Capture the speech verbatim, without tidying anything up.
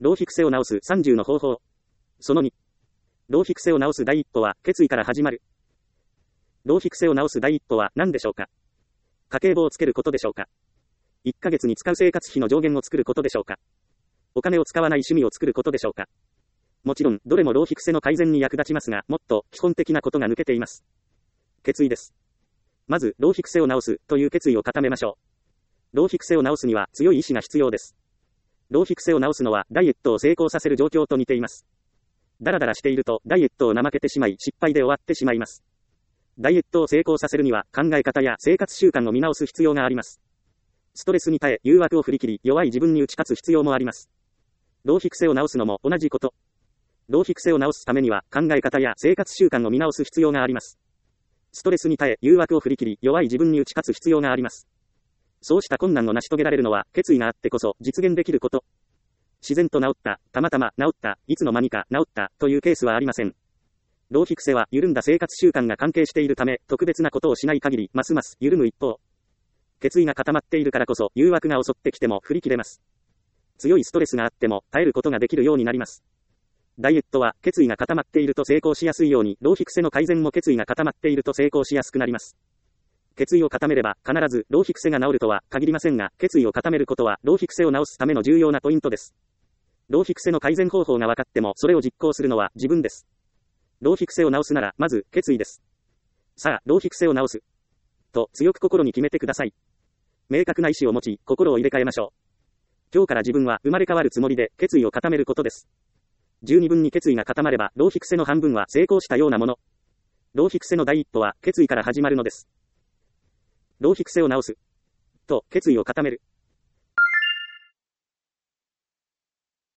浪費癖を直すさんじゅうの方法。そのに。浪費癖を直す第一歩は決意から始まる。浪費癖を直す第一歩は何でしょうか。家計簿をつけることでしょうか。いっかげつに使う生活費の上限を作ることでしょうか。お金を使わない趣味を作ることでしょうか。もちろん、どれも浪費癖の改善に役立ちますが、もっと基本的なことが抜けています。決意です。まず、浪費癖を直すという決意を固めましょう。浪費癖を直すには強い意志が必要です。浪費癖を直すのはダイエットを成功させる状況と似ています。だらだらしているとダイエットを怠けてしまい失敗で終わってしまいます。ダイエットを成功させるには考え方や生活習慣を見直す必要があります。ストレスに耐え誘惑を振り切り弱い自分に打ち勝つ必要もあります。浪費癖を直すのも同じこと。浪費癖を直すためには考え方や生活習慣を見直す必要があります。ストレスに耐え誘惑を振り切り弱い自分に打ち勝つ必要があります。そうした困難を成し遂げられるのは決意があってこそ実現できること。自然と治った、たまたま治った、いつの間にか治ったというケースはありません。浪費癖は緩んだ生活習慣が関係しているため特別なことをしない限りますます緩む一方。決意が固まっているからこそ誘惑が襲ってきても振り切れます。強いストレスがあっても耐えることができるようになります。ダイエットは決意が固まっていると成功しやすいように浪費癖の改善も決意が固まっていると成功しやすくなります。決意を固めれば必ず浪費癖が治るとは限りませんが、決意を固めることは浪費癖を直すための重要なポイントです。浪費癖の改善方法が分かってもそれを実行するのは自分です。浪費癖を直すならまず決意です。さあ、浪費癖を直す。と強く心に決めてください。明確な意志を持ち、心を入れ替えましょう。今日から自分は生まれ変わるつもりで決意を固めることです。十二分に決意が固まれば浪費癖の半分は成功したようなもの。浪費癖の第一歩は決意から始まるのです。浪費癖を直す。と決意を固める。